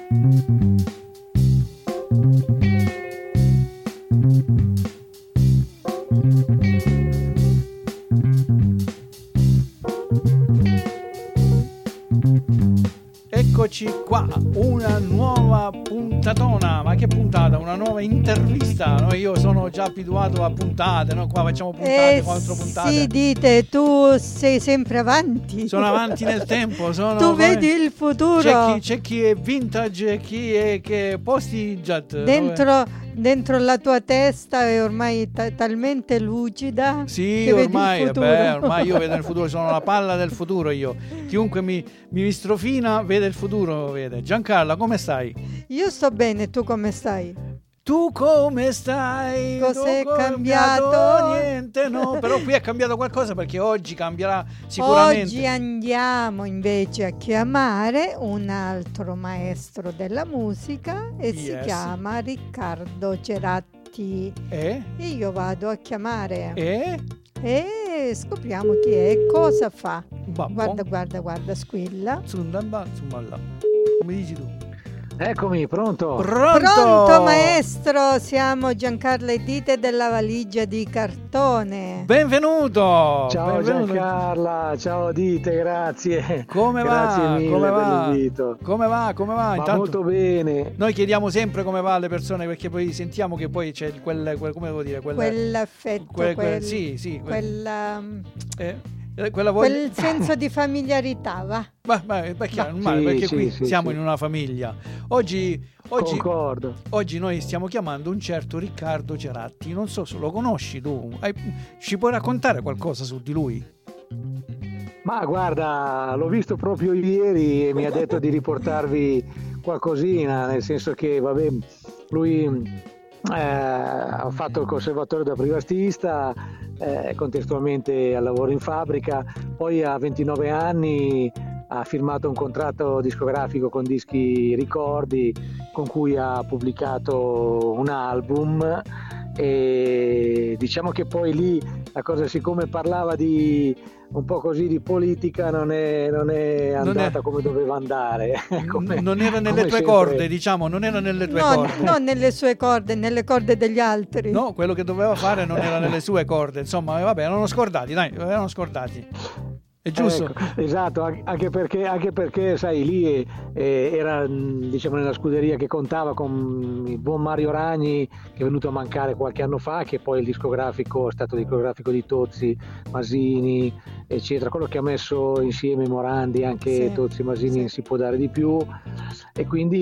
Eccoci qua, una nuova puntatona, ma che puntata? Una nuova intervista, no? Io sono già abituato a puntate, no? Qua facciamo puntate, 4 puntate. Sì, dite, tu sei sempre avanti. Sono avanti nel tempo, tu vedi il futuro. C'è chi è vintage e chi è che post-jet. Dentro la tua testa è ormai talmente lucida. Sì, che ormai, vedi il futuro. ormai io vedo il futuro, sono la palla del futuro io. Chiunque mi strofina vede il futuro, vede. Giancarla, come stai? Io sto bene, tu come stai? Tu come stai? Cos'è cambiato? Niente, no, però qui è cambiato qualcosa perché oggi cambierà sicuramente. Oggi andiamo invece a chiamare un altro maestro della musica e si chiama Riccardo Ceratti. E io vado a chiamare. E scopriamo chi è e cosa fa. Babbo. Guarda, squilla. Come dici tu? Eccomi, pronto maestro, siamo Giancarla e Dite della Valigia di Cartone. Benvenuto. Giancarla, ciao Dite, grazie. Come grazie va? Mille per l'invito. Come va? Intanto, molto bene. Noi chiediamo sempre come va alle persone perché poi sentiamo che poi c'è quel come devo dire, quell'affetto, quel senso di familiarità, va? Perché qui siamo in una famiglia. Oggi concordo. Oggi noi stiamo chiamando un certo Riccardo Ceratti. Non so se lo conosci tu. Ci puoi raccontare qualcosa su di lui? Ma guarda, l'ho visto proprio ieri e mi ha detto di riportarvi qualcosina, nel senso che lui ha fatto il conservatorio da privatista, contestualmente al lavoro in fabbrica, poi a 29 anni ha firmato un contratto discografico con Dischi Ricordi con cui ha pubblicato un album e diciamo che poi lì la cosa, siccome parlava di un po' così di politica, non è andata come doveva andare. Non era nelle tue corde, diciamo, non era nelle tue corde. Non nelle sue corde, nelle corde degli altri. No, quello che doveva fare non era nelle sue corde, insomma, vabbè, erano scordati. È giusto? Ecco, esatto, anche perché sai, lì era diciamo nella scuderia che contava con il buon Mario Ragni, che è venuto a mancare qualche anno fa, che poi è stato il discografico di Tozzi, Masini, eccetera, quello che ha messo insieme Morandi, anche Tozzi e Masini, si può dare di più, e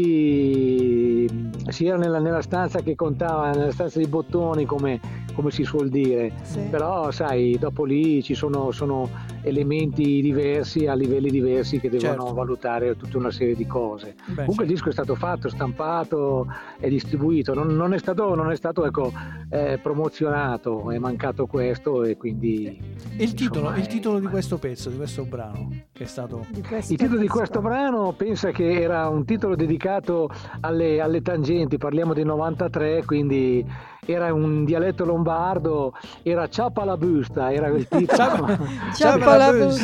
quindi si era nella stanza che contava, nella stanza di bottoni, come si suol dire, però sai, dopo lì ci sono elementi diversi a livelli diversi che devono valutare tutta una serie di cose. Comunque il disco è stato fatto, stampato e distribuito, non è stato ecco, promozionato, è mancato questo, e quindi il titolo di questo pezzo, di questo brano che è stato il titolo di questo brano, pensa che era un titolo dedicato alle tangenti, parliamo del 93, quindi era un dialetto lombardo, era Ciapa la busta, era il titolo. Ciapa la busta.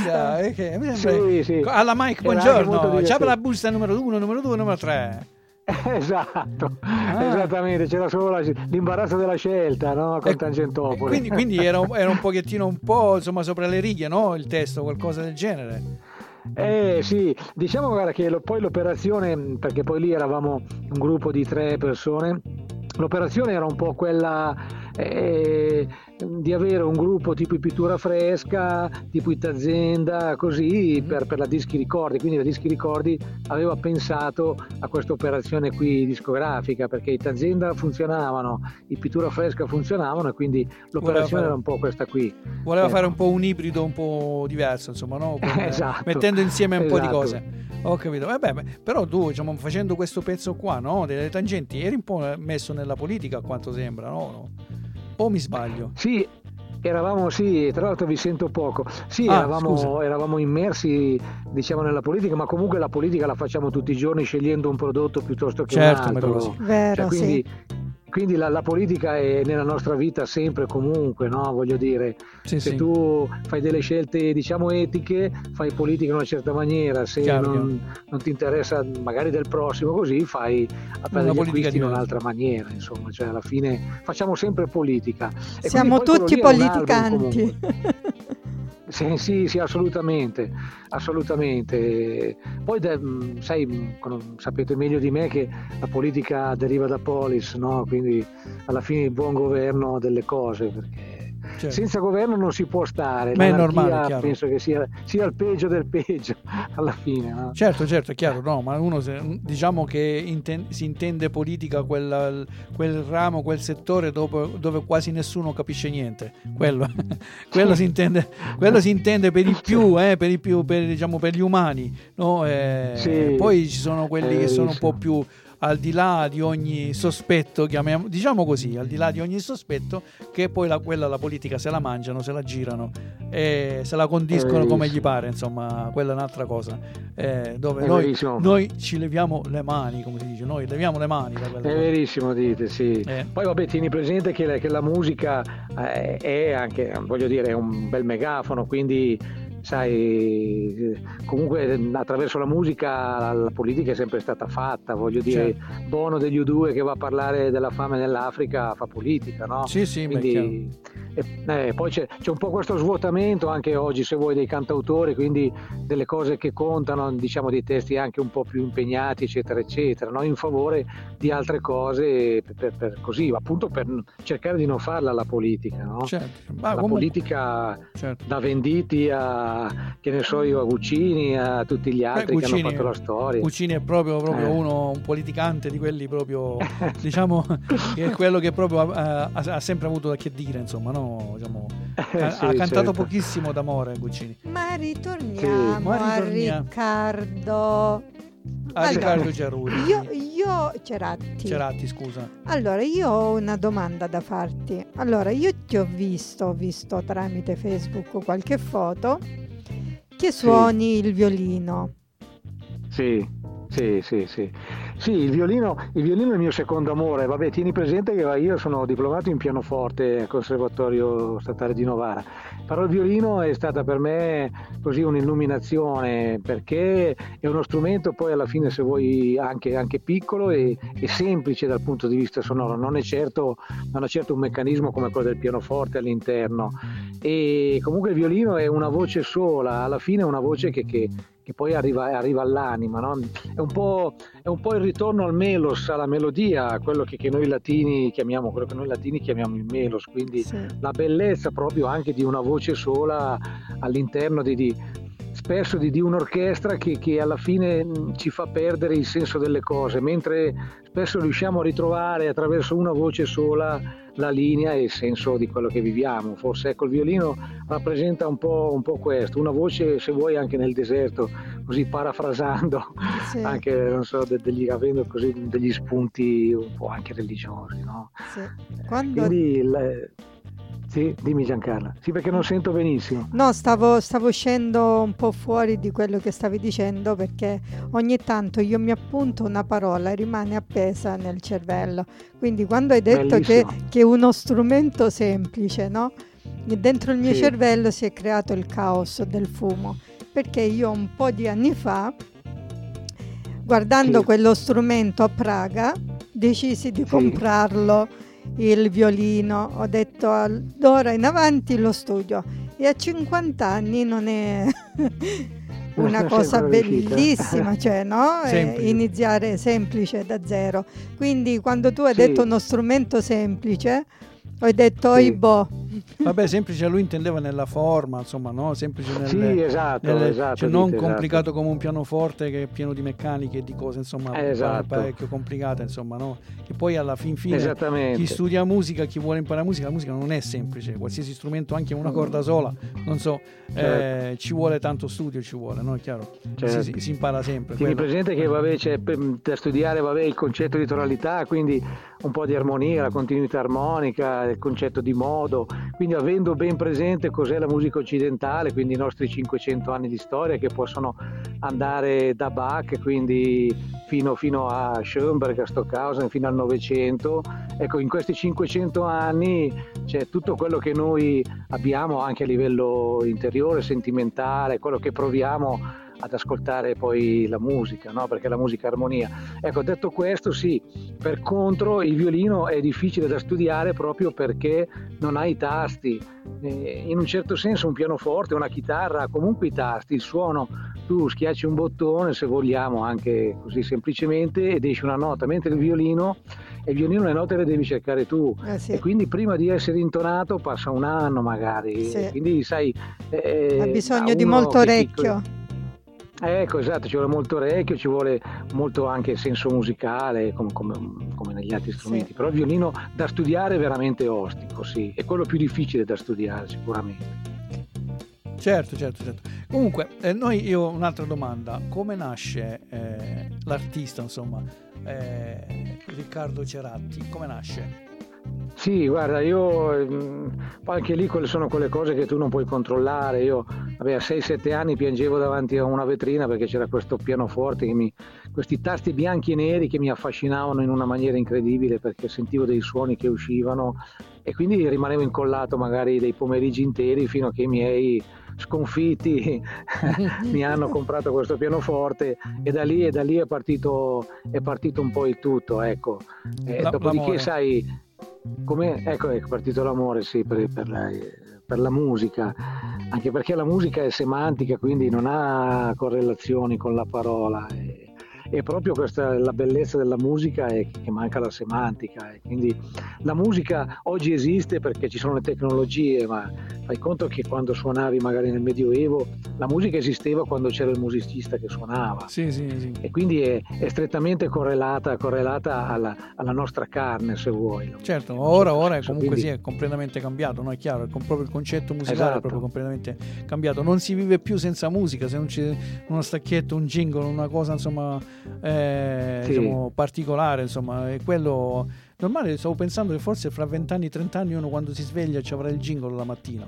Sì. Alla Mike, buongiorno. Ciapa la busta numero 1, numero 2, numero 3. Esatto, esattamente, c'era solo l'imbarazzo della scelta, no? Con Tangentopoli. Quindi era un pochettino, un po' insomma sopra le righe, no? Il testo, qualcosa del genere. Sì, diciamo, guarda, che poi l'operazione, perché poi lì eravamo un gruppo di 3 persone, l'operazione era un po' quella di avere un gruppo tipo i Pittura Fresca, tipo Itazenda, così per la Dischi Ricordi. Quindi la Dischi Ricordi aveva pensato a questa operazione qui discografica, perché Itazenda funzionavano, i Pittura Fresca funzionavano, e quindi l'operazione era un po' questa qui. Voleva fare un po' un ibrido un po' diverso, insomma, no? Esatto, mettendo insieme un po' di cose. Ho capito. Però tu, diciamo, facendo questo pezzo qua, no? Delle tangenti, eri un po' messo nella politica, a quanto sembra, no? O mi sbaglio? Sì, eravamo, tra l'altro vi sento poco. Sì, eravamo immersi, diciamo, nella politica, ma comunque la politica la facciamo tutti i giorni scegliendo un prodotto piuttosto che un altro. Vero, quindi quindi la politica è nella nostra vita sempre e comunque, no? Voglio dire, se tu fai delle scelte diciamo etiche, fai politica in una certa maniera, se non ti interessa magari del prossimo, così fai degli acquisti in un'altra maniera, insomma, cioè alla fine facciamo sempre politica. E siamo tutti politicanti. Sì, assolutamente. Poi sai, sapete meglio di me che la politica deriva da polis, no? Quindi alla fine il buon governo delle cose, perché senza governo non si può stare. Ma è normale, chiaro. Penso che sia il peggio del peggio alla fine, no? Certo, è chiaro, no, ma uno diciamo che si intende politica quel ramo, quel settore dove quasi nessuno capisce niente. Quello si intende per i più, per gli umani, no? Poi ci sono quelli che sono un po' più al di là di ogni sospetto, diciamo così, al di là di ogni sospetto, che poi la politica se la mangiano, se la girano e se la condiscono come gli pare, insomma, quella è un'altra cosa, dove noi ci leviamo le mani, come si dice, noi leviamo le mani da quella cosa. Verissimo, dite, sì. Poi vabbè, tieni presente che la musica è anche, voglio dire, è un bel megafono, quindi sai, comunque attraverso la musica la politica è sempre stata fatta, voglio dire, Bono degli U2 che va a parlare della fame nell'Africa fa politica, no? Sì, quindi poi c'è un po' questo svuotamento anche oggi, se vuoi, dei cantautori, quindi delle cose che contano, diciamo dei testi anche un po' più impegnati, eccetera eccetera, no? In favore di altre cose, per così, appunto, per cercare di non farla la politica, no? Politica da Venditti a, che ne so io, a Guccini, a tutti gli altri che hanno fatto la storia. Guccini è proprio un politicante di quelli proprio diciamo che è quello che proprio ha sempre avuto da che dire, insomma, no? Diciamo, ha cantato pochissimo d'amore Guccini. Ma ritorniamo a Riccardo. Riccardo Cerruti. Io Ceratti, scusa. Allora, io ho una domanda da farti. Allora, io ti ho visto tramite Facebook qualche foto che suoni il violino. Sì, il violino è il mio secondo amore. Vabbè, tieni presente che io sono diplomato in pianoforte al Conservatorio Statale di Novara, però il violino è stata per me così un'illuminazione, perché è uno strumento poi alla fine, se vuoi, anche piccolo e semplice dal punto di vista sonoro, non ha certo un meccanismo come quello del pianoforte all'interno, e comunque il violino è una voce sola, alla fine è una voce che poi arriva all'anima, no? È un po' il ritorno al melos, alla melodia, quello che noi latini chiamiamo il melos, quindi la bellezza proprio anche di una voce sola all'interno spesso di un'orchestra che alla fine ci fa perdere il senso delle cose, mentre spesso riusciamo a ritrovare attraverso una voce sola la linea e il senso di quello che viviamo. Forse ecco, il violino rappresenta un po' questo, una voce, se vuoi, anche nel deserto, così parafrasando, anche non so, avendo così degli spunti un po' anche religiosi, no? Quindi sì, dimmi Giancarla. Sì, perché non sento benissimo. No, stavo uscendo un po' fuori di quello che stavi dicendo, perché ogni tanto io mi appunto una parola e rimane appesa nel cervello. Quindi quando hai detto che è uno strumento semplice, no? E dentro il mio cervello si è creato il caos del fumo, perché io un po' di anni fa, guardando quello strumento a Praga, decisi di comprarlo, il violino. Ho detto d'ora in avanti lo studio, e a 50 anni non è una cosa bellissima, cioè, no? Iniziare semplice da zero. Quindi quando tu hai detto uno strumento semplice, ho detto vabbè, semplice lui intendeva nella forma, insomma, no? Semplice esatto, cioè non complicato come un pianoforte che è pieno di meccaniche e di cose, insomma, parecchio complicate, insomma, no? Che poi alla fine chi studia musica, chi vuole imparare musica, la musica non è semplice, qualsiasi strumento, anche una corda sola, non so, ci vuole tanto studio, no? È chiaro, si impara sempre. Tieni presente che c'è da studiare il concetto di tonalità, quindi un po' di armonia, la continuità armonica, il concetto di modo, quindi avendo ben presente cos'è la musica occidentale, quindi i nostri 500 anni di storia, che possono andare da Bach, quindi fino a Schoenberg, a Stockhausen, fino al Novecento. Ecco, in questi 500 anni c'è tutto quello che noi abbiamo anche a livello interiore, sentimentale, quello che proviamo ad ascoltare poi la musica, no? Perché la musica è armonia. Ecco, detto questo, sì, per contro il violino è difficile da studiare proprio perché non ha i tasti. In un certo senso un pianoforte, una chitarra ha comunque i tasti, il suono, tu schiacci un bottone, se vogliamo anche così semplicemente, ed esce una nota, mentre il violino le note le devi cercare tu, sì. E quindi prima di essere intonato passa un anno magari, Sì. Quindi sai, ha bisogno di molto orecchio. Ecco, esatto, ci vuole molto orecchio, ci vuole molto anche senso musicale, come negli altri strumenti. Sì. Però il violino da studiare è veramente ostico, sì, è quello più difficile da studiare sicuramente. Certo. Comunque, io ho un'altra domanda: come nasce l'artista, insomma, Riccardo Ceratti? Come nasce? Sì, guarda, io anche lì quelle sono quelle cose che tu non puoi controllare. Io a 6-7 anni piangevo davanti a una vetrina perché c'era questo pianoforte, questi tasti bianchi e neri che mi affascinavano in una maniera incredibile, perché sentivo dei suoni che uscivano e quindi rimanevo incollato magari dei pomeriggi interi fino a che i miei sconfitti mi hanno comprato questo pianoforte, e da lì è partito un po' il tutto, ecco. Dopodiché l'amore. sai come, ecco, è partito l'amore, sì, per la musica, anche perché la musica è semantica, quindi non ha correlazioni con la parola, e proprio questa la bellezza della musica è che manca la semantica, e quindi la musica oggi esiste perché ci sono le tecnologie, ma fai conto che quando suonavi magari nel Medioevo la musica esisteva quando c'era il musicista che suonava. Sì. E quindi è strettamente correlata alla nostra carne, se vuoi. Certo, ora comunque quindi... sì, è completamente cambiato, no? È chiaro, proprio il concetto musicale esatto. è proprio completamente cambiato. Non si vive più senza musica, se non c'è uno stacchetto, un jingle, una cosa insomma diciamo particolare, insomma, è quello normale. Stavo pensando che forse fra 20 anni, 30 anni uno quando si sveglia ci avrà il jingle la mattina.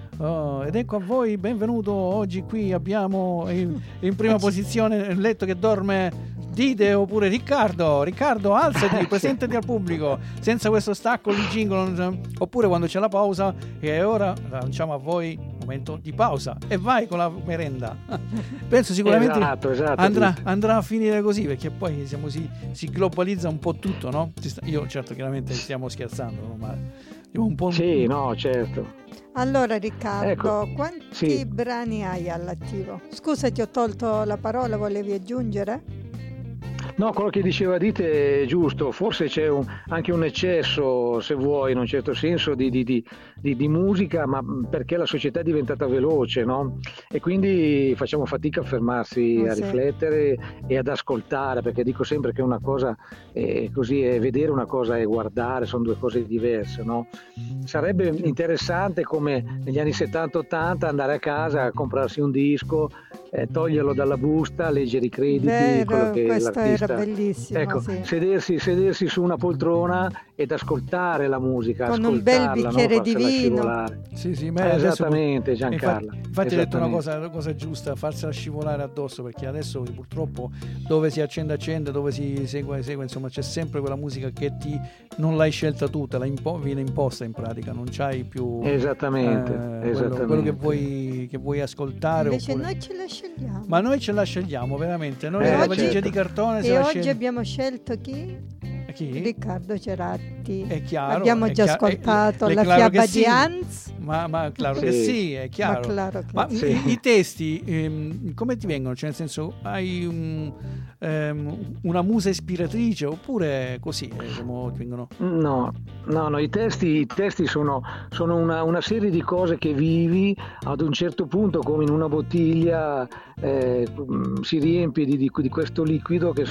Ed ecco a voi, benvenuto. Oggi qui abbiamo in prima posizione il letto che dorme Dide, oppure Riccardo, alzati, presentati al pubblico, senza questo stacco di jingle. Oppure quando c'è la pausa, e ora lanciamo a voi momento di pausa e vai con la merenda. Penso sicuramente esatto. andrà a finire così, perché poi si globalizza un po' tutto, no? Io certo, chiaramente stiamo scherzando, ma un po'... Sì, no, certo. Allora Riccardo, ecco, quanti brani hai all'attivo? Scusa, ti ho tolto la parola, volevi aggiungere? No, quello che diceva Dite è giusto, forse c'è anche un eccesso, se vuoi, in un certo senso, di musica, ma perché la società è diventata veloce, no? E quindi facciamo fatica a fermarsi a riflettere e ad ascoltare, perché dico sempre che una cosa è così, è vedere, una cosa è guardare, sono due cose diverse, no? Sarebbe interessante, come negli anni 70-80, andare a casa a comprarsi un disco, toglierlo dalla busta, leggere i crediti. Vero, quello che questo l'artista... era bellissimo. Ecco, sì. sedersi su una poltrona ed ascoltare la musica, con un bel bicchiere di vino. Scivolare. Sì, ma esattamente, Giancarlo. Infatti hai detto una cosa giusta, farsela scivolare addosso, perché adesso purtroppo dove si accende, dove si segue, insomma c'è sempre quella musica che non l'hai scelta tu, te la viene imposta in pratica, non c'hai più esattamente. Quello che vuoi ascoltare. Invece oppure... noi ce la scegliamo. Ma noi ce la scegliamo veramente, noi la valigia di cartone e oggi abbiamo scelto chi? Riccardo Ceratti. È chiaro, abbiamo già ascoltato la fiaba di Hans. Ma claro che sì, è chiaro. Ma i testi come ti vengono? Cioè, nel senso, hai una musa ispiratrice oppure così ti vengono? No, i testi sono una serie di cose che vivi ad un certo punto, come in una bottiglia si riempie di questo liquido che...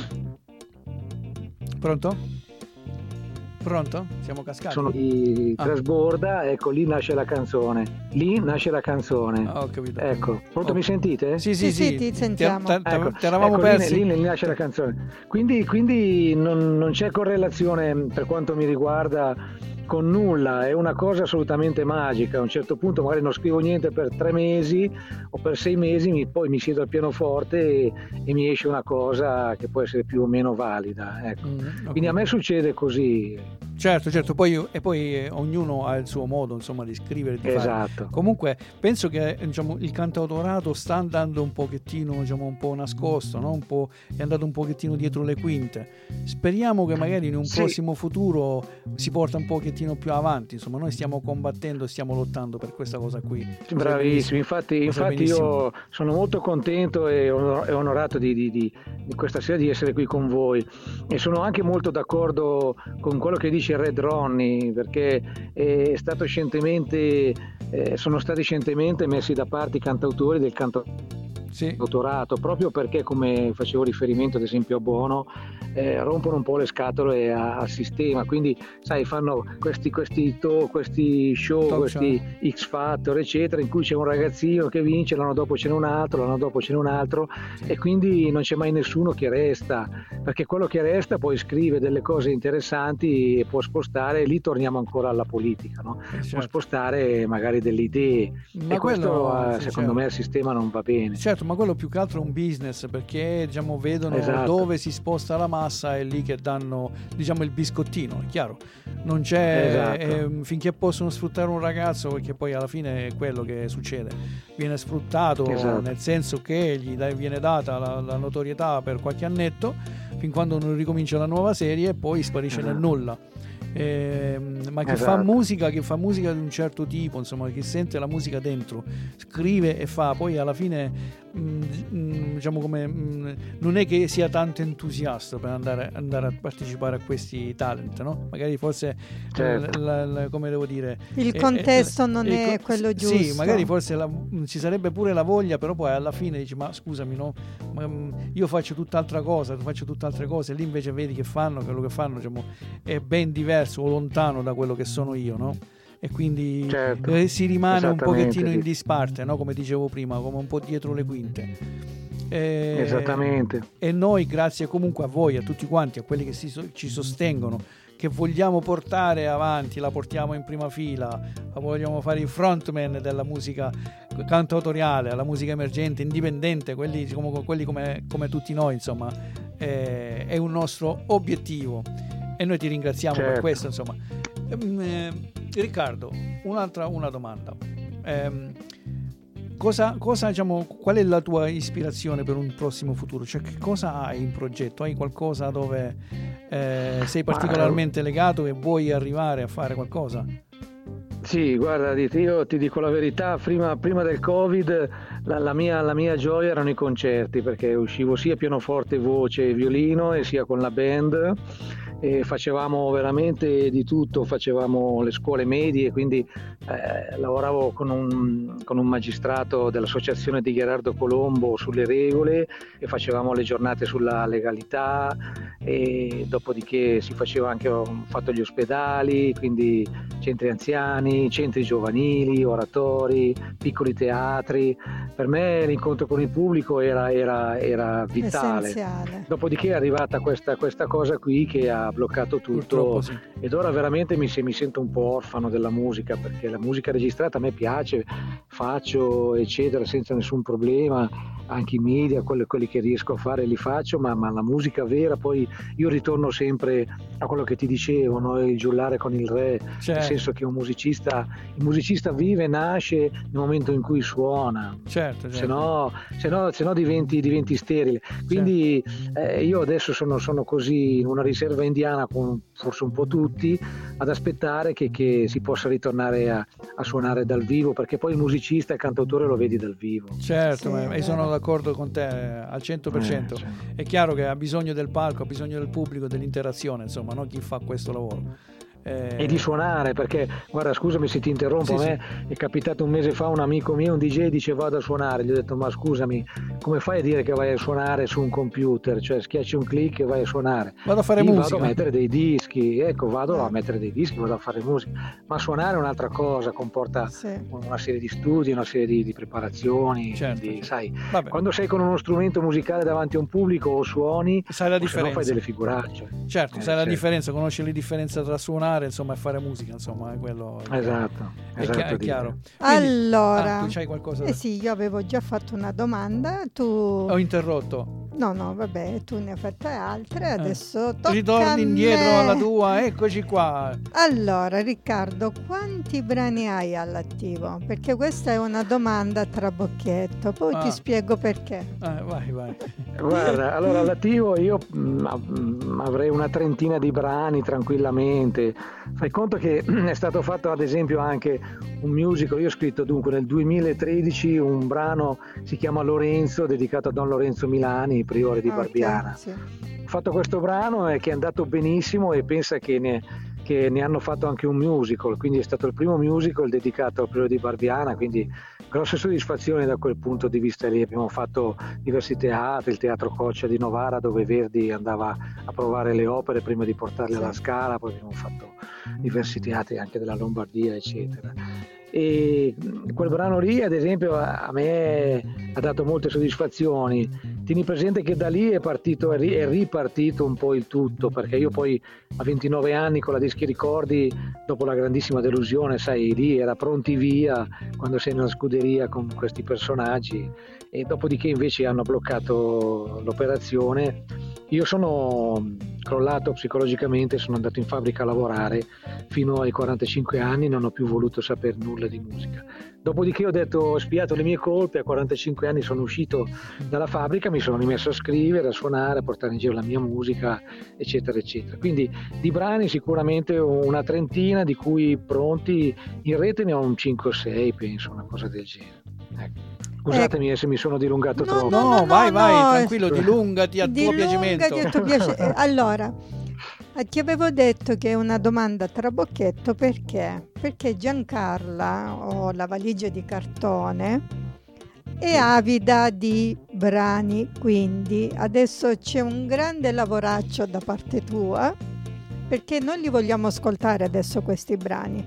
Pronto? Siamo cascati. Trasborda, ecco, lì nasce la canzone. Ho capito. Ecco, pronto, mi sentite? Sì, ti sentiamo. Ti eravamo persi. Lì nasce la canzone. Quindi non c'è correlazione, per quanto mi riguarda, con nulla, è una cosa assolutamente magica. A un certo punto magari non scrivo niente per 3 mesi o per 6 mesi, poi mi siedo al pianoforte e mi esce una cosa che può essere più o meno valida, ecco. Okay. Quindi a me succede così. Certo, poi ognuno ha il suo modo, insomma, di scrivere, di Esatto. fare. Comunque penso che, diciamo, il cantautorato sta andando un pochettino, diciamo, un po' nascosto, no? È andato un pochettino dietro le quinte. Speriamo che magari in un prossimo futuro si porta un pochettino più avanti. Insomma, noi stiamo combattendo, stiamo lottando per questa cosa qui. Bravissimo, infatti io sono molto contento e onorato di questa sera di essere qui con voi, e sono anche molto d'accordo con quello che dice Red Ronnie, perché sono stati scientemente messi da parte i cantautori del cantautorato, proprio perché, come facevo riferimento ad esempio a Bono, rompono un po' le scatole al sistema, quindi sai, fanno questi show, questi X Factor eccetera, in cui c'è un ragazzino che vince, l'anno dopo ce n'è un altro, e quindi non c'è mai nessuno che resta, perché quello che resta poi scrive delle cose interessanti e può spostare, lì torniamo ancora alla politica, no? Può spostare magari delle idee, ma e questo secondo me al sistema non va bene. Certo, ma quello più che altro è un business, perché, diciamo, vedono dove si sposta la massa, è lì che danno, diciamo, il biscottino, è chiaro. Non c'è finché possono sfruttare un ragazzo, perché poi alla fine è quello che succede, viene sfruttato, nel senso che gli viene data la notorietà per qualche annetto, fin quando non ricomincia la nuova serie, e poi sparisce nel nulla. Ma che fa musica di un certo tipo, insomma, che sente la musica dentro, scrive e fa, poi alla fine diciamo non è che sia tanto entusiasta per andare a partecipare a questi talent, no? Magari forse come devo dire, il contesto non è quello giusto. Sì, magari forse ci sarebbe pure la voglia, però poi alla fine dici, ma scusami, no? Io faccio tutt'altra cosa, tu faccio tutt'altre cose, lì invece vedi che quello che fanno, diciamo, è ben diverso o lontano da quello che sono io, no? E quindi si rimane un pochettino in disparte, no? Come dicevo prima, come un po' dietro le quinte. Esattamente. E noi, grazie comunque a voi, a tutti quanti, a quelli che ci sostengono, che vogliamo portare avanti, la portiamo in prima fila, vogliamo fare i frontman della musica cantautoriale, la musica emergente, indipendente, quelli come tutti noi, insomma, è un nostro obiettio, e noi ti ringraziamo per questo, insomma. Riccardo, una domanda. Diciamo, qual è la tua ispirazione per un prossimo futuro? Cioè, che cosa hai in progetto? Hai qualcosa dove sei particolarmente legato e vuoi arrivare a fare qualcosa? Sì, guarda, io ti dico la verità, prima del Covid la mia gioia erano i concerti, perché uscivo sia pianoforte, voce e violino, e sia con la band, e facevamo veramente di tutto, facevamo le scuole medie, quindi lavoravo con un magistrato dell'associazione di Gherardo Colombo sulle regole, e facevamo le giornate sulla legalità, e dopodiché ho fatto gli ospedali, quindi centri anziani, centri giovanili, oratori, piccoli teatri. Per me l'incontro con il pubblico era vitale. Essenziale. Dopodiché è arrivata questa cosa qui che ha bloccato tutto, sì. Ed ora veramente mi sento un po' orfano della musica, perché la musica registrata a me piace, faccio eccetera senza nessun problema, anche i media, quelli che riesco a fare li faccio, ma la musica vera, poi io ritorno sempre a quello che ti dicevo, no? Il giullare con il re, nel senso che il musicista vive e nasce nel momento in cui suona, certo. Se no diventi sterile. Quindi io adesso sono così in una riserva indiana, con forse un po' tutti, ad aspettare che si possa ritornare a suonare dal vivo, perché poi il musicista e il cantautore lo vedi dal vivo. Certo, e sono d'accordo con te al 100%. È chiaro che ha bisogno del palco, ha bisogno del pubblico, dell'interazione, insomma, no? Chi fa questo lavoro. E di suonare, perché guarda, scusami se ti interrompo, a me è capitato un mese fa, un amico mio, un DJ, dice vado a suonare, gli ho detto ma scusami, come fai a dire che vai a suonare su un computer, cioè schiacci un click e vai a suonare? Vado a fare musica, vado a mettere dei dischi, vado a mettere dei dischi, vado a fare musica, ma suonare è un'altra cosa, comporta una serie di studi, una serie di preparazioni, quindi, sai, quando sei con uno strumento musicale davanti a un pubblico o suoni, sai la differenza, fai delle figuracce. Certo, sai la differenza, conosci la differenza tra suonare cantare, insomma, e fare musica, insomma, è quello. Esatto, È chiaro. Quindi, allora, tu c'hai qualcosa? Sì, io avevo già fatto una domanda, tu... Ho interrotto. No, vabbè, tu ne hai fatte altre, adesso tocca Ritorni a indietro me. alla tua, eccoci qua. Allora, Riccardo, quanti brani hai all'attivo? Perché questa è una domanda a trabocchetto, poi ti spiego perché. Vai. Guarda, allora all'attivo io avrei una trentina di brani tranquillamente. Fai conto che è stato fatto ad esempio anche un musical, io ho scritto dunque nel 2013 un brano, si chiama Lorenzo, dedicato a Don Lorenzo Milani, priore di Barbiana. Sì. Ho fatto questo brano che è andato benissimo e pensa che ne hanno fatto anche un musical, quindi è stato il primo musical dedicato al priore di Barbiana, quindi grosse soddisfazioni da quel punto di vista lì. Abbiamo fatto diversi teatri, il Teatro Coccia di Novara dove Verdi andava a provare le opere prima di portarle alla Scala, poi abbiamo fatto diversi teatri anche della Lombardia eccetera. E quel brano lì ad esempio a me ha dato molte soddisfazioni. Tieni presente che da lì è ripartito un po' il tutto, perché io poi a 29 anni con la Dischi Ricordi, dopo la grandissima delusione, sai, lì era pronti via quando sei nella scuderia con questi personaggi, e dopodiché invece hanno bloccato l'operazione. Io sono crollato psicologicamente, sono andato in fabbrica a lavorare fino ai 45 anni, non ho più voluto sapere nulla di musica. Dopodiché ho detto, ho spiato le mie colpe, a 45 anni sono uscito dalla fabbrica, mi sono rimesso a scrivere, a suonare, a portare in giro la mia musica, eccetera, eccetera. Quindi di brani sicuramente una trentina, di cui pronti in rete ne ho un 5 o 6, penso, una cosa del genere. Ecco. Scusatemi se mi sono dilungato troppo. No, vai, tranquillo, dilungati a tuo piacimento. Allora, ti avevo detto che è una domanda a trabocchetto perché Giancarla, o la valigia di cartone, è avida di brani, quindi adesso c'è un grande lavoraccio da parte tua, perché noi li vogliamo ascoltare adesso questi brani.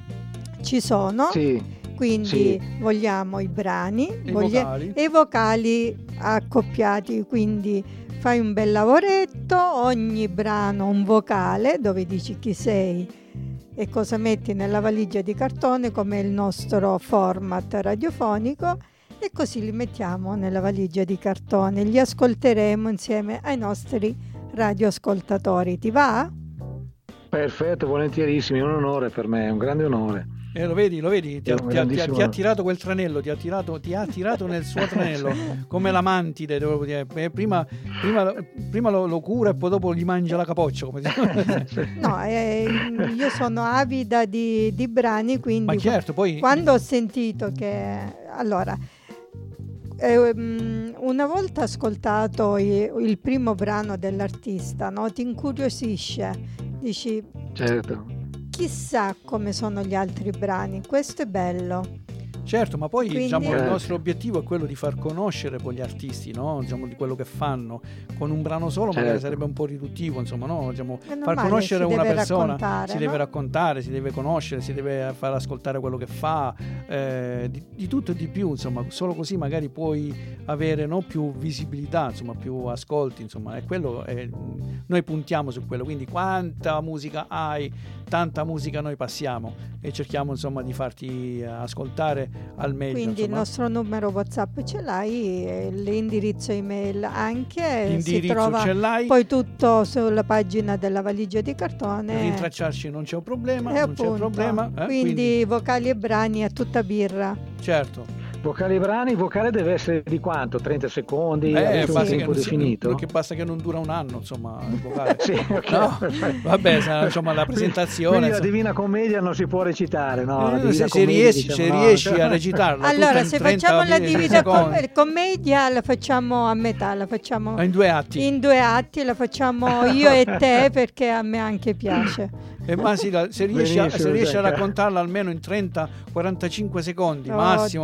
Ci sono? Sì. Quindi vogliamo i brani e i vocali accoppiati, quindi fai un bel lavoretto, ogni brano un vocale dove dici chi sei e cosa metti nella valigia di cartone come il nostro format radiofonico, e così li mettiamo nella valigia di cartone, li ascolteremo insieme ai nostri radioascoltatori. Ti va? Perfetto, volentierissimo, è un onore per me, è un grande onore. Lo vedi, ti ha tirato quel tranello, ti ha tirato nel suo tranello come la mantide, devo dire. Prima lo cura e poi dopo gli mangia la capoccia, come No, io sono avida di brani, quindi ma certo, poi quando ho sentito che allora una volta ascoltato il primo brano dell'artista, no, ti incuriosisce, dici certo, chissà come sono gli altri brani, questo è bello. Certo, ma poi quindi, diciamo il nostro obiettivo è quello di far conoscere poi gli artisti, no? Diciamo di quello che fanno. Con un brano solo magari sarebbe un po' riduttivo, insomma, no? Diciamo, far conoscere una persona, si deve raccontare, si deve conoscere, si deve far ascoltare quello che fa, di tutto e di più, insomma, solo così magari puoi avere più visibilità, insomma, più ascolti, insomma, e quello noi puntiamo su quello, quindi quanta musica hai, tanta musica noi passiamo e cerchiamo insomma di farti ascoltare al meglio. Quindi insomma. Il nostro numero WhatsApp ce l'hai, l'indirizzo email anche, l'indirizzo si trova ce l'hai, poi tutto sulla pagina della valigia di cartone. Rintracciarci non c'è un problema, quindi vocali e brani a tutta birra. Certo. Vocali e brani, vocale deve essere di quanto? 30 secondi? Sì. Un tempo definito? Che basta che non dura un anno, insomma, il vocale. Sì, okay. No, vabbè, insomma, la presentazione. Quindi la Divina Commedia non si può recitare, no? Se riesci a recitarla. Allora, se facciamo la Divina Commedia, la facciamo a metà, la facciamo in 2 atti. In 2 atti la facciamo io e te, perché a me anche piace. Ma se riesci a raccontarla almeno in 30-45 secondi, massimo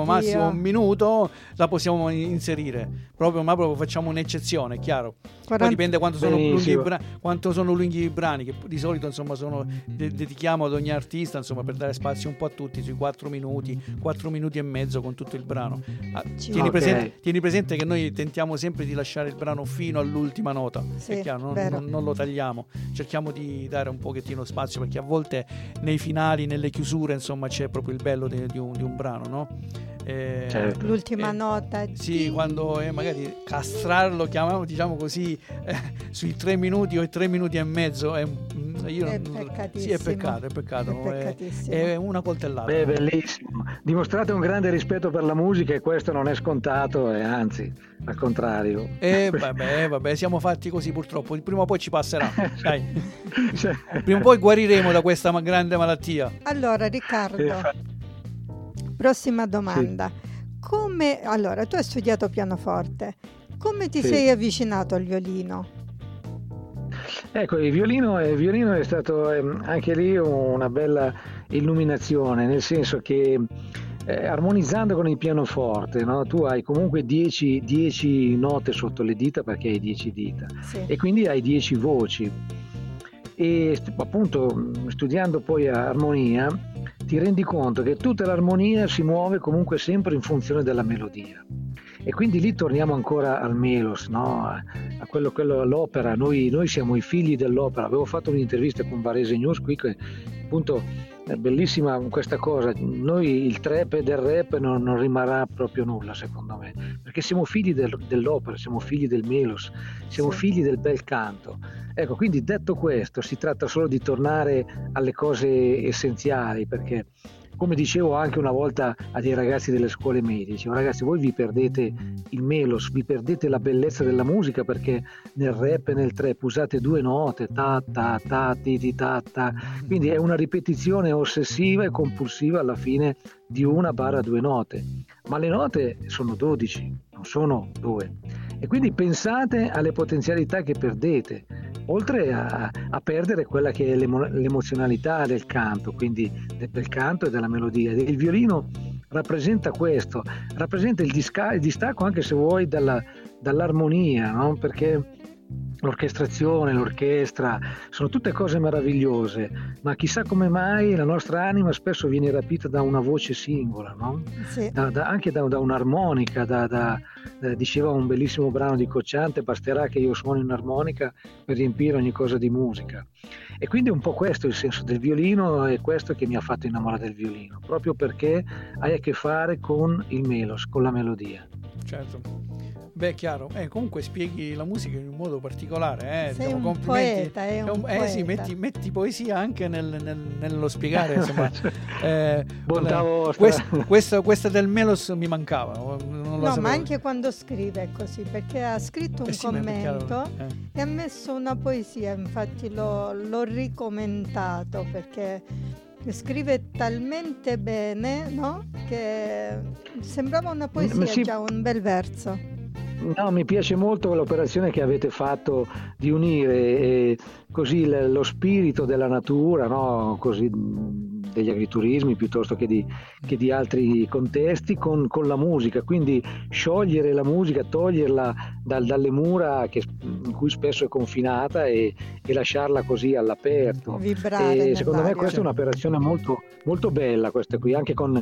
un minuto la possiamo inserire, ma proprio facciamo un'eccezione, chiaro. Poi dipende quanto sono lunghi i brani, che di solito insomma dedichiamo ad ogni artista, insomma, per dare spazio un po' a tutti, sui 4 minuti e mezzo con tutto il brano. Tieni presente che noi tentiamo sempre di lasciare il brano fino all'ultima nota, è chiaro, non lo tagliamo, cerchiamo di dare un pochettino spazio, perché a volte nei finali, nelle chiusure, insomma, c'è proprio il bello di un brano, no? Certo. L'ultima nota, sì, quando magari castrarlo, chiamiamo, diciamo così, sui 3 minuti o i 3 minuti e mezzo è peccato, è una coltellata. Bellissimo, dimostrate un grande rispetto per la musica, e questo non è scontato, e anzi al contrario. Vabbè, siamo fatti così, purtroppo prima o poi ci passerà. Dai. Prima o poi guariremo da questa grande malattia. Allora Riccardo, prossima domanda. Sì. Allora, tu hai studiato pianoforte, come ti sei avvicinato al violino? Ecco, il violino è stato anche lì una bella illuminazione, nel senso che armonizzando con il pianoforte, no? Tu hai comunque 10 note sotto le dita, perché hai 10 dita, e quindi hai 10 voci, e appunto studiando poi armonia ti rendi conto che tutta l'armonia si muove comunque sempre in funzione della melodia, e quindi lì torniamo ancora al melos, no? A quello all'opera. Noi siamo i figli dell'opera. Avevo fatto un'intervista con Varese News qui, che appunto è bellissima questa cosa. Noi il trap e del rap non rimarrà proprio nulla, secondo me, perché siamo figli dell'opera, siamo figli del melos, siamo figli del bel canto. Ecco, quindi detto questo, si tratta solo di tornare alle cose essenziali, perché come dicevo anche una volta a dei ragazzi delle scuole medie, dicevo: ragazzi, voi vi perdete il melos, vi perdete la bellezza della musica, perché nel rap e nel trap usate 2 note, ta ta ta ti ti ta ta, quindi è una ripetizione ossessiva e compulsiva alla fine di 1/2 note, ma le note sono 12, non sono 2, e quindi pensate alle potenzialità che perdete, oltre a perdere quella che è l'emozionalità del canto, quindi del canto e della melodia. Il violino rappresenta questo, rappresenta il distacco, anche se vuoi, dall'armonia, no? Perché l'orchestrazione, l'orchestra sono tutte cose meravigliose, ma chissà come mai la nostra anima spesso viene rapita da una voce singola, no? Sì. Anche da un'armonica, diceva un bellissimo brano di Cocciante: basterà che io suoni un'armonica per riempire ogni cosa di musica. E quindi un po' questo è il senso del violino, e questo che mi ha fatto innamorare del violino, proprio perché hai a che fare con il melos, con la melodia. Certo. Beh, chiaro, comunque spieghi la musica in un modo particolare, Sei un poeta, poeta. Sì, metti poesia anche nello spiegare, insomma. Bontà vostra. Questa del melos mi mancava. Non lo sapevo. Ma anche quando scrive è così, perché ha scritto un commento e ha messo una poesia, infatti l'ho ricommentato, perché scrive talmente bene, no? Che sembrava una poesia, già un bel verso. No, mi piace molto l'operazione che avete fatto di unire così lo spirito della natura, no? Così, degli agriturismi piuttosto che di altri contesti con la musica, quindi sciogliere la musica, toglierla dalle mura in cui spesso è confinata, e lasciarla così all'aperto. Vibrare. Secondo me questa è un'operazione molto, molto bella, questa qui, anche con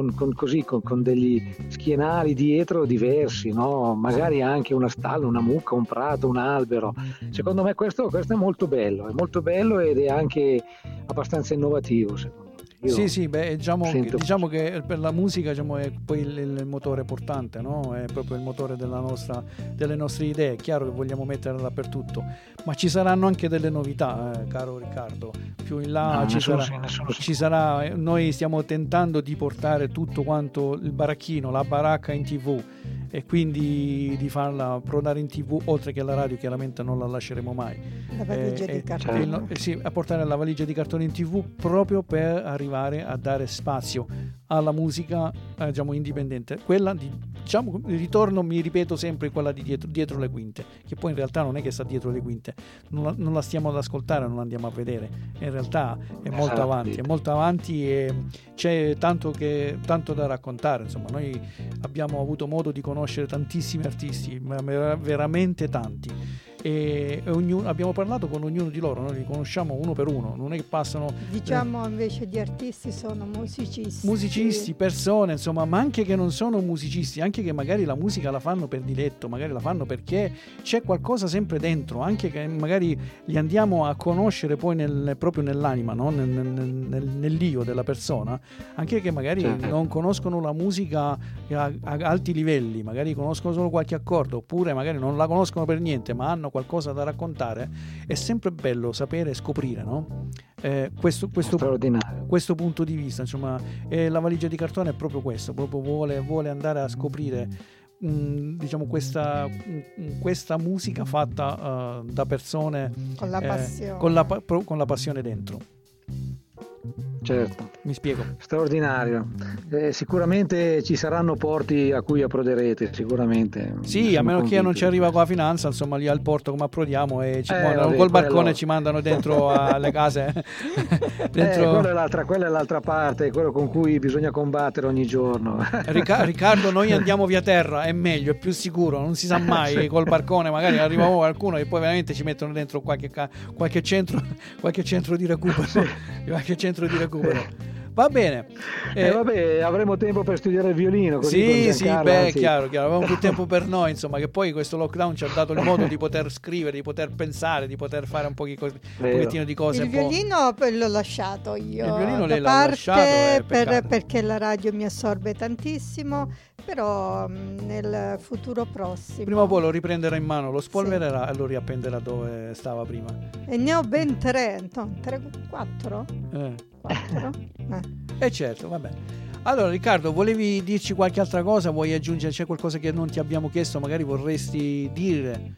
degli schienali dietro diversi, no? Magari anche una stalla, una mucca, un prato, un albero. Secondo me questo è molto bello ed è anche abbastanza innovativo, secondo me. Sì, diciamo che per la musica, diciamo, è poi il motore portante, no? È proprio il motore delle nostre idee. È chiaro che vogliamo metterla dappertutto, ma ci saranno anche delle novità, caro Riccardo. Più in là ci sarà. Noi stiamo tentando di portare tutto quanto il baracchino, la baracca in TV, e quindi di farla approdare in TV, oltre che alla radio. Chiaramente non la lasceremo mai. La valigia di cartone. A portare la valigia di cartone in TV, proprio per arrivare a dare spazio alla musica, diciamo, indipendente, quella diciamo, ritorno, mi ripeto sempre in quella di dietro le quinte, che poi in realtà non è che sta dietro le quinte, non la stiamo ad ascoltare, non la andiamo a vedere, in realtà è molto avanti e c'è tanto da raccontare. Insomma, noi abbiamo avuto modo di conoscere tantissimi artisti, veramente tanti, e abbiamo parlato con ognuno di loro, noi li conosciamo uno per uno, non è che passano, diciamo, invece di artisti sono musicisti, persone, insomma, ma anche che non sono musicisti, anche che magari la musica la fanno per diletto, magari la fanno perché c'è qualcosa sempre dentro, anche che magari li andiamo a conoscere poi proprio nell'anima, no? Nell'io della persona, anche che magari non conoscono la musica a alti livelli, magari conoscono solo qualche accordo, oppure magari non la conoscono per niente, ma hanno qualcosa da raccontare. È sempre bello sapere e scoprire, no? Questo punto di vista, insomma, la valigia di cartone è proprio questo, proprio vuole andare a scoprire, diciamo, questa musica fatta da persone con la passione, con la passione dentro. Certo, mi spiego. Straordinario. Sicuramente ci saranno porti a cui approderete, sicuramente. Sì, a meno che non ci arriva con la finanza, insomma, lì al porto come approdiamo e ci mandano col barcone, ci mandano dentro alle case. Dentro... quella è l'altra parte, quello con cui bisogna combattere ogni giorno. Riccardo, noi andiamo via terra, è meglio, è più sicuro, non si sa mai. Sì. Col barcone magari arriva qualcuno e poi veramente ci mettono dentro qualche centro di recupero. Sì. Qualche centro di recupero. Va bene. Vabbè, avremo tempo per studiare il violino. Così chiaro, avevamo più tempo per noi, insomma, che poi questo lockdown ci ha dato il modo di poter scrivere, di poter pensare, di poter fare un pochettino di cose. Il violino l'ho lasciato io. Il violino da lei parte l'ha lasciato, perché la radio mi assorbe tantissimo, però nel futuro prossimo. Prima o poi lo riprenderà in mano, lo spolvererà e lo riappenderà dove stava prima. E ne ho ben 4. Certo, va bene. Allora, Riccardo, volevi dirci qualche altra cosa? Vuoi aggiungere? C'è qualcosa che non ti abbiamo chiesto, magari vorresti dire?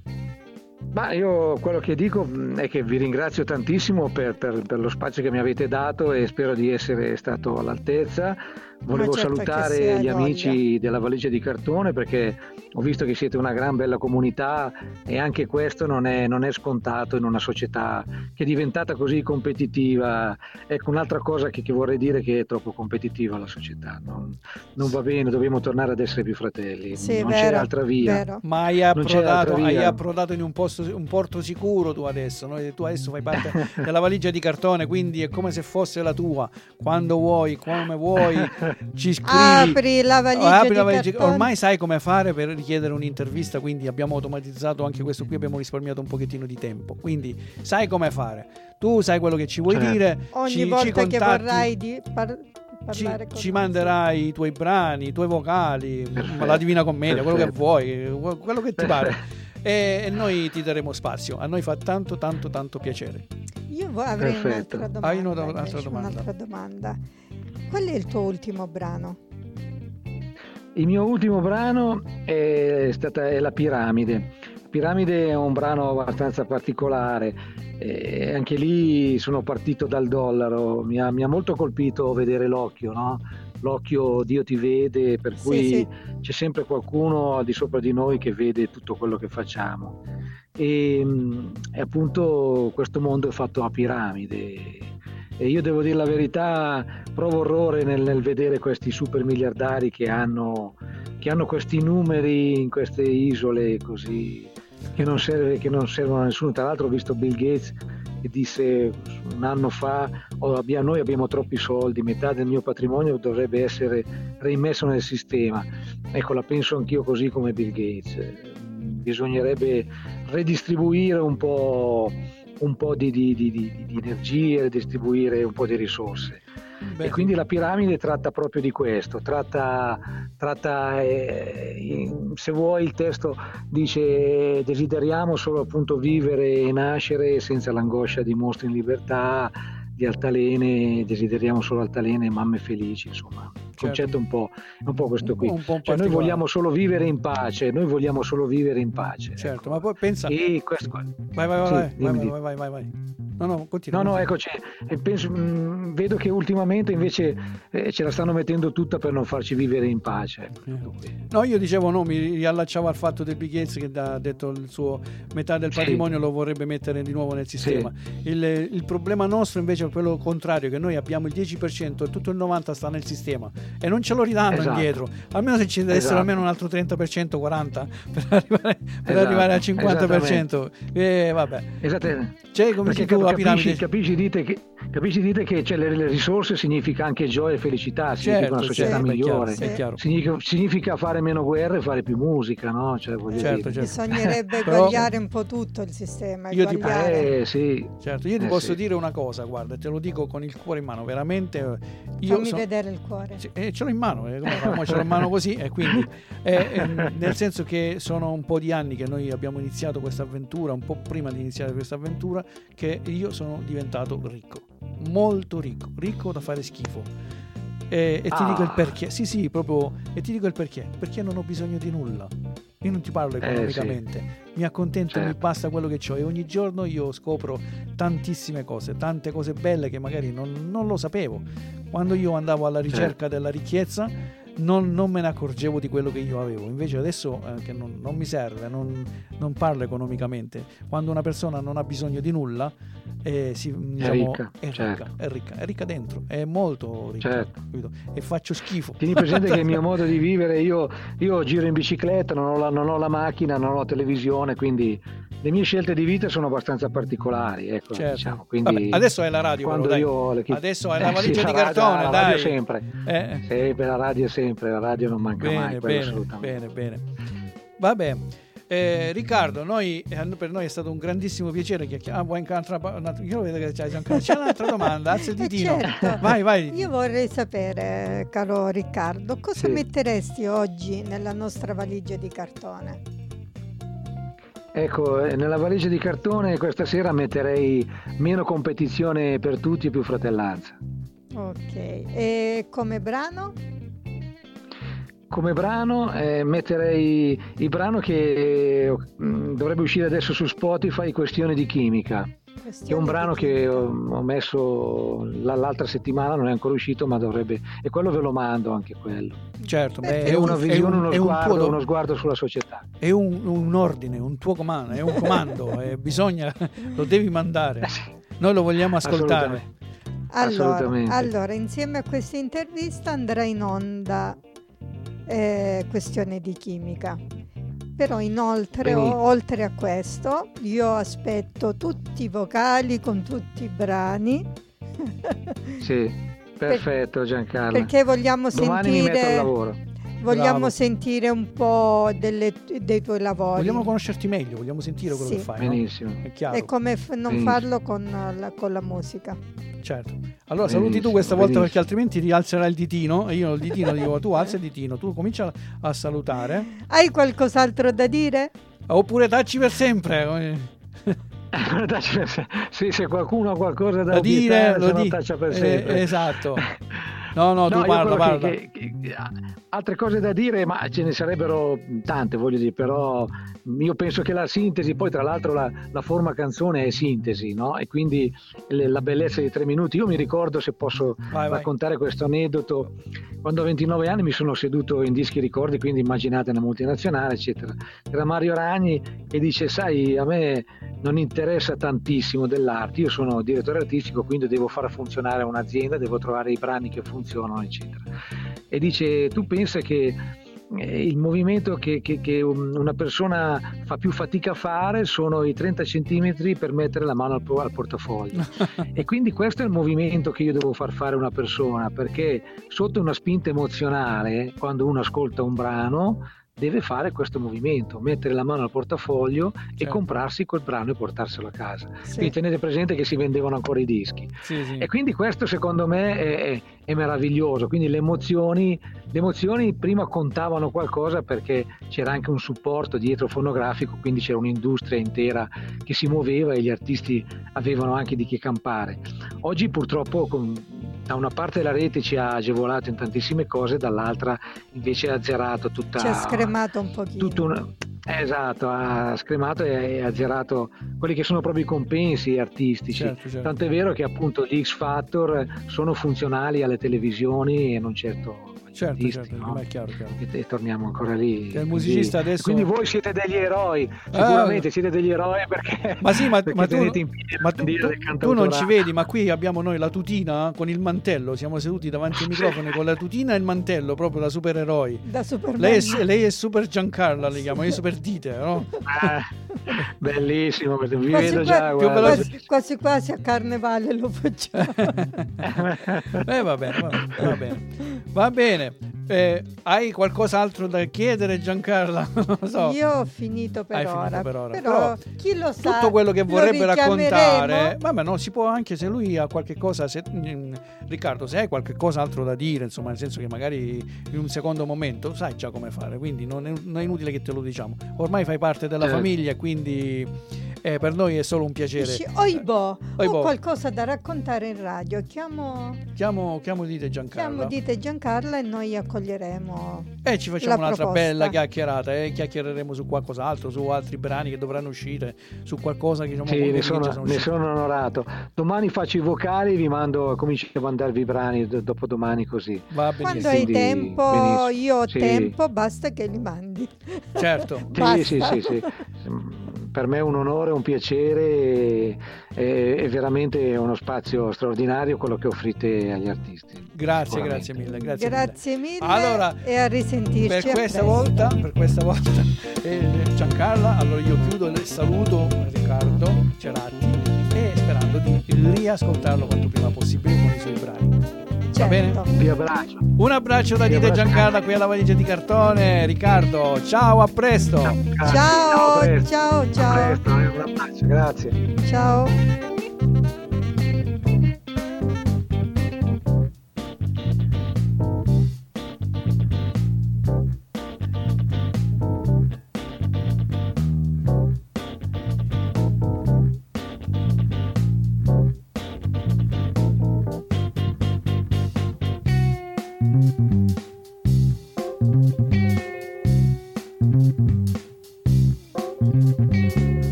Ma io quello che dico è che vi ringrazio tantissimo per lo spazio che mi avete dato e spero di essere stato all'altezza. Volevo salutare gli amici della valigia di cartone, perché ho visto che siete una gran bella comunità e anche questo non è scontato in una società che è diventata così competitiva. Ecco, un'altra cosa che vorrei dire, che è troppo competitiva la società, non va bene, dobbiamo tornare ad essere più fratelli. Sì, non vero, c'è altra via. Vero. Ma hai approdato in un porto sicuro tu adesso, no? Tu adesso fai parte della valigia di cartone, quindi è come se fosse la tua, quando vuoi, come vuoi. Ci scrivi, apri la valigia di cartone. Ormai sai come fare per richiedere un'intervista, quindi abbiamo automatizzato anche questo qui, abbiamo risparmiato un pochettino di tempo, quindi sai come fare, tu sai quello che ci vuoi dire, ogni volta che vorrai parlare con ci manderai i tuoi brani, i tuoi vocali, la Divina Commedia, quello che vuoi, quello che ti pare, e noi ti daremo spazio. A noi fa tanto piacere. Io avrei un'altra domanda. Hai un'altra domanda. Qual è il tuo ultimo brano? Il mio ultimo brano è La Piramide. La Piramide è un brano abbastanza particolare. Anche lì sono partito dal dollaro. Mi ha molto colpito vedere l'occhio, no? L'occhio, Dio ti vede, per cui c'è sempre qualcuno al di sopra di noi che vede tutto quello che facciamo. E appunto questo mondo è fatto a piramide. E io devo dire la verità, provo orrore nel vedere questi super miliardari che hanno questi numeri in queste isole così, che non servono a nessuno. Tra l'altro ho visto Bill Gates che disse un anno fa: noi abbiamo troppi soldi, metà del mio patrimonio dovrebbe essere rimesso nel sistema. Ecco, la penso anch'io così come Bill Gates. Bisognerebbe redistribuire un po' di energie, redistribuire un po' di risorse. E quindi la piramide tratta proprio di questo, se vuoi il testo dice: desideriamo solo appunto vivere e nascere senza l'angoscia di mostri in libertà, di altalene, desideriamo solo altalene e mamme felici, insomma. Il concetto è un po' questo qui. Cioè, noi vogliamo solo vivere in pace, Certo, ecco. Ma poi pensa. E questo... Vai. continua. No, ecco, vedo che ultimamente invece ce la stanno mettendo tutta per non farci vivere in pace. No, io dicevo, mi riallacciavo al fatto del Bill Gates che ha detto il suo metà del patrimonio lo vorrebbe mettere di nuovo nel sistema. Il problema nostro invece è quello contrario, che noi abbiamo il 10% e tutto il 90% sta nel sistema e non ce lo ridanno indietro. Almeno se ci deve essere almeno un altro 30%, 40% per arrivare al 50%. Vabbè. Esattamente. C'è, come perché tu, la piramide. Capisci dite che le risorse significa anche gioia e felicità, significa una società migliore, è chiaro. Significa fare meno guerre e fare più musica, no? Certo. Bisognerebbe eguagliare un po' tutto il sistema. Io ti posso sì. dire una cosa, guarda, te lo dico con il cuore in mano, veramente. Fammi vedere il cuore. Ce l'ho in mano, ce l'ho in mano così, e quindi nel senso che sono un po' di anni che noi abbiamo iniziato questa avventura, un po' prima di iniziare questa avventura, che io sono diventato ricco, molto ricco da fare schifo. E ti dico il perché. Sì, proprio. E ti dico il perché non ho bisogno di nulla. Io non ti parlo economicamente, mi accontento, mi basta quello che ho, e ogni giorno io scopro tantissime cose, tante cose belle che magari non lo sapevo. Quando io andavo alla ricerca della ricchezza non me ne accorgevo di quello che io avevo. Invece adesso che non mi serve, non parlo economicamente. Quando una persona non ha bisogno di nulla, è ricca dentro, è molto ricca, e faccio schifo. Tieni presente che il mio modo di vivere, io giro in bicicletta, non ho la macchina, non ho la televisione, quindi le mie scelte di vita sono abbastanza particolari, ecco, diciamo. Quindi vabbè, adesso è la radio, adesso è la valigia di cartone, la dai. Radio sempre. Sempre la radio, sempre la radio non manca mai, assolutamente. Bene. Vabbè, Riccardo, per noi è stato un grandissimo piacere vuoi io vedo che c'è un'altra domanda, alza il ditino. Certo. Vai. Io vorrei sapere, caro Riccardo, cosa metteresti oggi nella nostra valigia di cartone? Ecco, nella valigia di cartone questa sera metterei meno competizione per tutti e più fratellanza. Ok, e come brano? Come brano metterei il brano che dovrebbe uscire adesso su Spotify, Questione di chimica. È un brano che ho messo l'altra settimana, non è ancora uscito, ma dovrebbe, e quello ve lo mando anche quello. Certo, è una visione, uno sguardo sulla società. È un ordine, un tuo comando, è un comando, lo devi mandare. Noi lo vogliamo ascoltare. Allora, insieme a questa intervista andrà in onda Questione di chimica. Però inoltre, oltre a questo, io aspetto tutti i vocali con tutti i brani. Sì, perfetto Giancarlo. Perché vogliamo domani mi metto al lavoro. Vogliamo sentire un po' dei tuoi lavori. Vogliamo conoscerti meglio, vogliamo sentire quello che fai. Benissimo. No? È chiaro. E come non farlo con la musica. Certo. Allora saluti tu questa volta, perché altrimenti rialzerai il ditino, e io il ditino dico tu alza il ditino, tu comincia a salutare. Hai qualcos'altro da dire? Oppure tacci per sempre. Sì, se qualcuno ha qualcosa da dire, lo taccia per sempre. Esatto. No, tu parla. Altre cose da dire, ma ce ne sarebbero tante, voglio dire, però io penso che la sintesi, poi tra l'altro la forma canzone è sintesi, no? E quindi la bellezza di 3 minuti. Io mi ricordo, se posso raccontare questo aneddoto, quando a 29 anni mi sono seduto in Dischi Ricordi, quindi immaginate una multinazionale, eccetera. Era Mario Ragni e dice: sai, a me non interessa tantissimo dell'arte, io sono direttore artistico, quindi devo far funzionare un'azienda, devo trovare i brani che funzionano, eccetera. E dice: tu pensa che il movimento che una persona fa più fatica a fare sono i 30 centimetri per mettere la mano al portafoglio. E quindi questo è il movimento che io devo far fare a una persona, perché sotto una spinta emozionale, quando uno ascolta un brano, deve fare questo movimento, mettere la mano al portafoglio e comprarsi quel brano e portarselo a casa. Quindi tenete presente che si vendevano ancora i dischi. E quindi questo secondo me è meraviglioso. Quindi le emozioni prima contavano qualcosa, perché c'era anche un supporto dietro fonografico, quindi c'era un'industria intera che si muoveva e gli artisti avevano anche di che campare. Oggi purtroppo da una parte la rete ci ha agevolato in tantissime cose, dall'altra invece ha azzerato tutta. Ci ha scremato un pochino. Esatto, ha scremato e ha girato quelli che sono proprio i compensi artistici. Certo. Tant'è vero che appunto gli X Factor sono funzionali alle televisioni e non certo agli artisti, no? Ma è chiaro. E torniamo ancora lì. Che il musicista adesso... Quindi voi siete degli eroi, sicuramente siete degli eroi perché... Ma sì, ma tu non ci cantautorato. vedi, ma qui abbiamo noi la tutina con il mantello, siamo seduti davanti ai microfoni con la tutina e il mantello, proprio da supereroi. Da Superman. Lei è Super Giancarla, le chiamo, io Super Dite, no? Bellissimo, vi Quasi vedo già. quasi a carnevale lo facciamo. Va bene. Hai qualcos'altro da chiedere, Giancarla? Non lo so. Io ho finito per ora. Però chi lo sa, tutto quello che vorrebbe raccontare, richiameremo. vabbè, no, si può, anche se lui ha qualche cosa, Riccardo, se hai qualche cosa altro da dire, insomma, nel senso che magari in un secondo momento sai già come fare, quindi non è inutile che te lo diciamo. Ormai fai parte della famiglia, quindi per noi è solo un piacere. Dici, ho qualcosa da raccontare in radio, chiamo Dite Giancarla. Dite Giancarla e noi accoglieremo e ci facciamo un'altra proposta. Bella chiacchierata e chiacchiereremo su qualcos'altro, su altri brani che dovranno uscire, su qualcosa che ne sono onorato. Domani faccio i vocali, comincio a mandarvi i brani dopodomani, così va benissimo. Quando hai tempo, benissimo. Io ho tempo, basta che li mandi. Certo. Sì. Per me è un onore, un piacere, è veramente uno spazio straordinario quello che offrite agli artisti. Grazie mille. Grazie mille. Allora, e a risentirci. Per questa volta Giancarla, allora io chiudo e saluto Riccardo Ceratti e sperando di riascoltarlo quanto prima possibile con i suoi brani. Certo. Va bene? Vi abbraccio. Un abbraccio da Dite Giancarla qui alla valigia di cartone. Riccardo, ciao, a presto. Ciao. A presto, un abbraccio, grazie. Ciao.